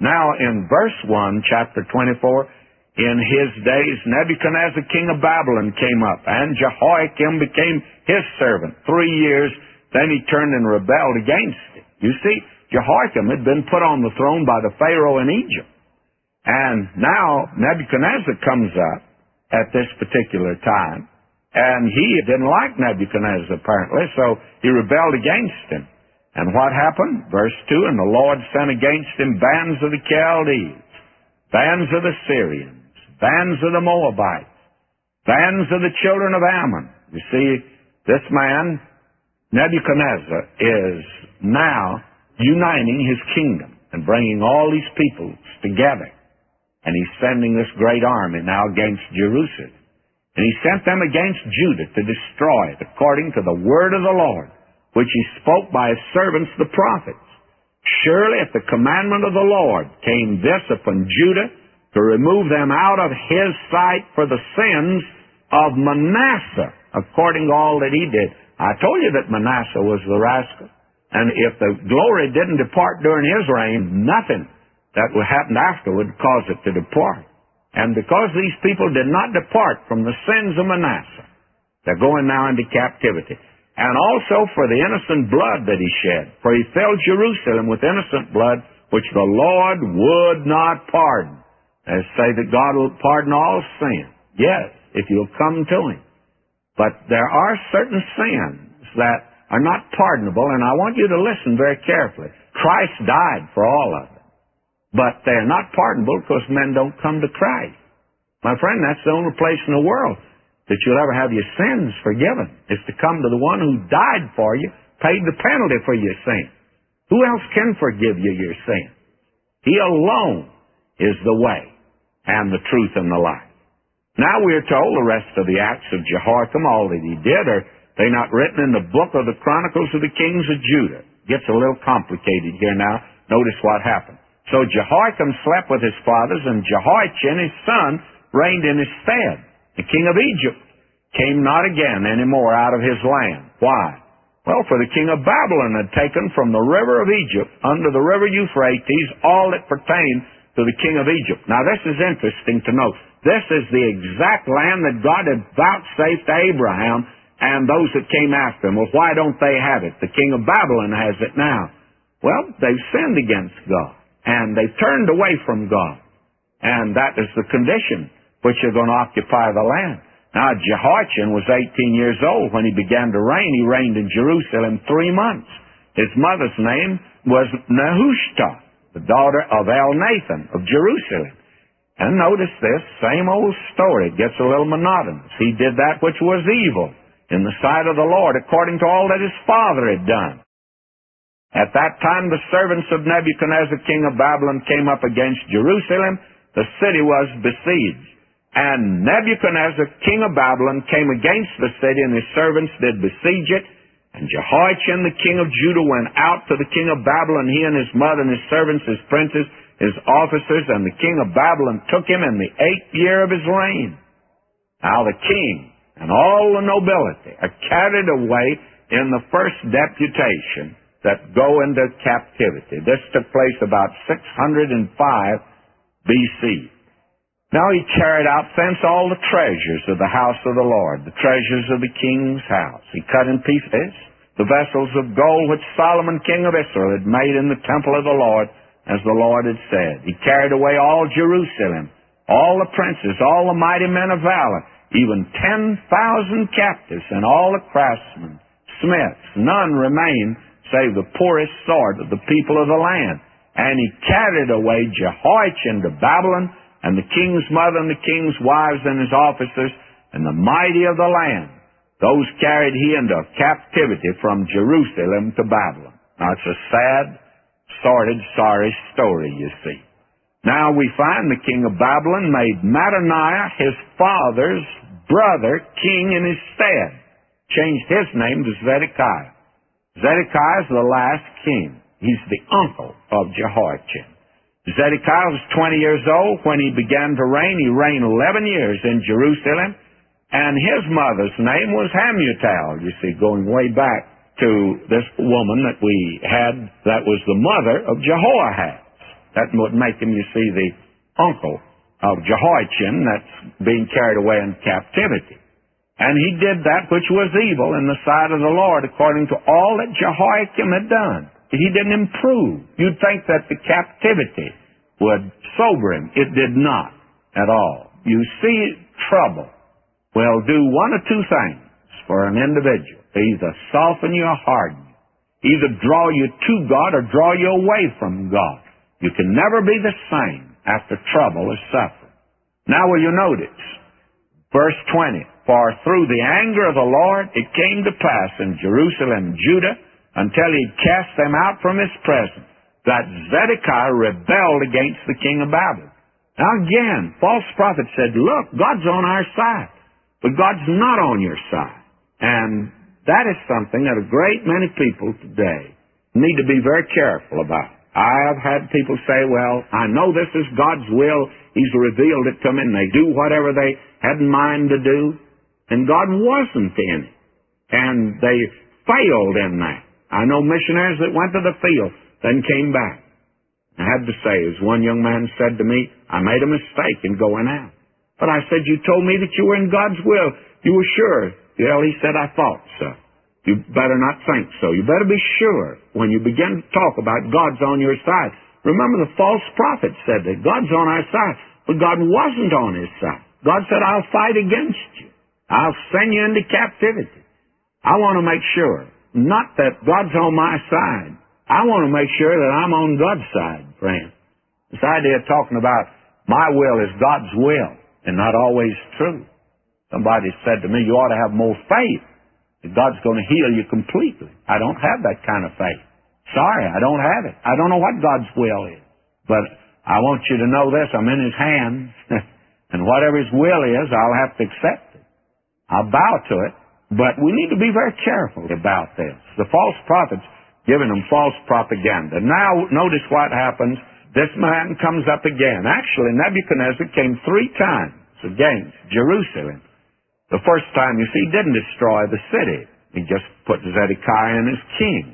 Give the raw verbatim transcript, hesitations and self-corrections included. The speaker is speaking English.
Now in verse one, chapter twenty-four, in his days Nebuchadnezzar king of Babylon came up, and Jehoiakim became his servant three years. Then he turned and rebelled against it. You see, Jehoiakim had been put on the throne by the Pharaoh in Egypt. And now Nebuchadnezzar comes up at this particular time, and he didn't like Nebuchadnezzar apparently, so he rebelled against him. And what happened? Verse two, and the Lord sent against him bands of the Chaldees, bands of the Syrians, bands of the Moabites, bands of the children of Ammon. You see, this man, Nebuchadnezzar, is now uniting his kingdom and bringing all these peoples together. And he's sending this great army now against Jerusalem. And he sent them against Judah to destroy it, according to the word of the Lord, which he spoke by his servants the prophets. Surely at the commandment of the Lord came this upon Judah, to remove them out of his sight for the sins of Manasseh, according to all that he did. I told you that Manasseh was the rascal. And if the glory didn't depart during his reign, nothing that would happen afterward caused it to depart. And because these people did not depart from the sins of Manasseh, they're going now into captivity. And also for the innocent blood that he shed. For he filled Jerusalem with innocent blood, which the Lord would not pardon. They say that God will pardon all sin. Yes, if you'll come to him. But there are certain sins that are not pardonable, and I want you to listen very carefully. Christ died for all of them. But they're not pardonable because men don't come to Christ. My friend, that's the only place in the world that you'll ever have your sins forgiven, is to come to the one who died for you, paid the penalty for your sin. Who else can forgive you your sin? He alone is the way and the truth and the life. Now we are told the rest of the acts of Jehoiakim, all that he did, are they not written in the book of the Chronicles of the Kings of Judah? Gets a little complicated here now. Notice what happened. So Jehoiakim slept with his fathers, and Jehoiachin, his son, reigned in his stead. The king of Egypt came not again any more out of his land. Why? Well, for the king of Babylon had taken from the river of Egypt under the river Euphrates all that pertained to the king of Egypt. Now this is interesting to note. This is the exact land that God had vouchsafed to Abraham and those that came after him. Well, why don't they have it? The king of Babylon has it now. Well, they've sinned against God, and they've turned away from God. And that is the condition which are going to occupy the land. Now, Jehoiachin was eighteen years old when he began to reign. He reigned in Jerusalem three months. His mother's name was Nehushta, the daughter of Elnathan of Jerusalem. And notice this, same old story. It gets a little monotonous. He did that which was evil in the sight of the Lord, according to all that his father had done. At that time the servants of Nebuchadnezzar, king of Babylon, came up against Jerusalem. The city was besieged. And Nebuchadnezzar, king of Babylon, came against the city, and his servants did besiege it. And Jehoiachin, the king of Judah, went out to the king of Babylon, he and his mother and his servants, his princes, his officers, and the king of Babylon took him in the eighth year of his reign. Now the king and all the nobility are carried away in the first deputation that go into captivity. This took place about six hundred five B C. Now he carried out thence all the treasures of the house of the Lord, the treasures of the king's house. He cut in pieces the vessels of gold which Solomon king of Israel had made in the temple of the Lord, as the Lord had said. He carried away all Jerusalem, all the princes, all the mighty men of valor, even ten thousand captives, and all the craftsmen, smiths. None remained save the poorest sort of the people of the land. And he carried away Jehoiachin to Babylon, and the king's mother and the king's wives and his officers, and the mighty of the land. Those carried he into captivity from Jerusalem to Babylon. Now it's a sad, sordid, sorry story, you see. Now we find the king of Babylon made Mattaniah, his father's brother, king in his stead. Changed his name to Zedekiah. Zedekiah is the last king. He's the uncle of Jehoiachin. Zedekiah was twenty years old when he began to reign. He reigned eleven years in Jerusalem. And his mother's name was Hamutal, you see, going way back to this woman that we had that was the mother of Jehoahaz. That would make him, you see, the uncle of Jehoiachin that's being carried away in captivity. And he did that which was evil in the sight of the Lord, according to all that Jehoiakim had done. He didn't improve. You'd think that the captivity would sober him. It did not at all. You see, trouble will do one of two things for an individual. Either soften you or harden you. Either draw you to God or draw you away from God. You can never be the same after trouble or suffering. Now will you notice, verse twenty, for through the anger of the Lord it came to pass in Jerusalem and Judah, until he cast them out from his presence, that Zedekiah rebelled against the king of Babylon. Now again, false prophets said, look, God's on our side, but God's not on your side. And that is something that a great many people today need to be very careful about. I have had people say, well, I know this is God's will. He's revealed it to me, and they do whatever they had in mind to do. And God wasn't in it. And they failed in that. I know missionaries that went to the field, then came back. I had to say, as one young man said to me, I made a mistake in going out. But I said, you told me that you were in God's will. You were sure. Well, he said, I thought so. You better not think so. You better be sure when you begin to talk about God's on your side. Remember, the false prophet said that God's on our side, but God wasn't on his side. God said, I'll fight against you. I'll send you into captivity. I want to make sure, not that God's on my side. I want to make sure that I'm on God's side, friend. This idea of talking about my will is God's will and not always true. Somebody said to me, you ought to have more faith that God's going to heal you completely. I don't have that kind of faith. Sorry, I don't have it. I don't know what God's will is. But I want you to know this, I'm in his hands, and whatever his will is, I'll have to accept it. I'll bow to it, but we need to be very careful about this. The false prophets giving them false propaganda. Now, notice what happens. This man comes up again. Actually, Nebuchadnezzar came three times against Jerusalem. The first time, you see, he didn't destroy the city. He just put Zedekiah in as king.